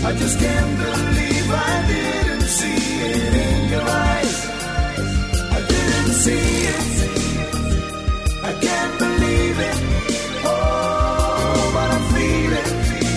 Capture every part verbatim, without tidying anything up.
I just can't believe I didn't see it in your eyes. I didn't see it. I can't believe it. Oh, but I feel it.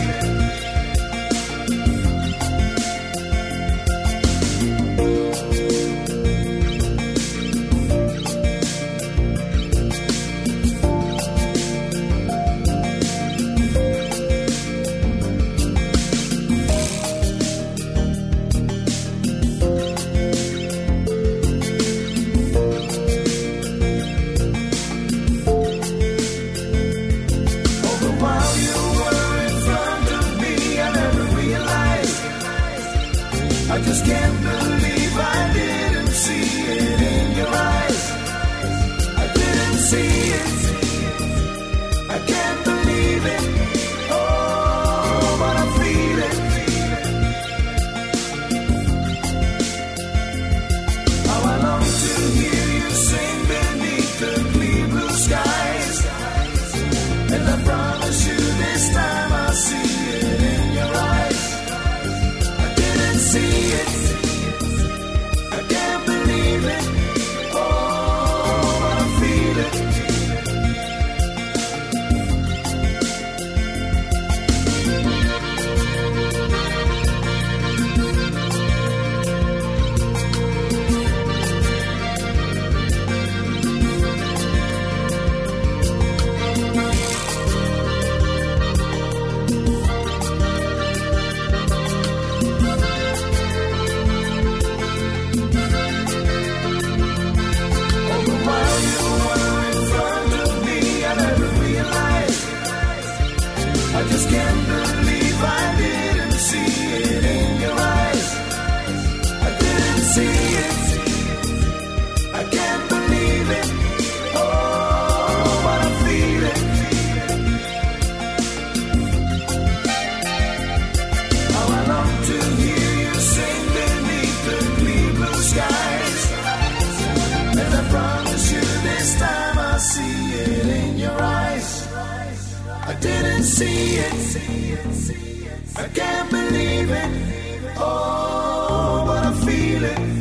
I just can't believe I didn't see it in your eyes. I didn't see it. I can't believe it. Oh, but I feel it. How I long to hear you sing beneath the clear blue skies. And I promise you this time I'll see it in your eyes. I didn't see it. I can't believe it. Oh, but I feel it. I just can't believe I didn't see it in your eyes. I didn't see it. I can't believe it. Oh, but I feel it. How I long to hear you sing beneath the clear blue skies. And I promise you this time I'll see it in your eyes. I didn't see it. I can't believe it. Oh, but I feel it.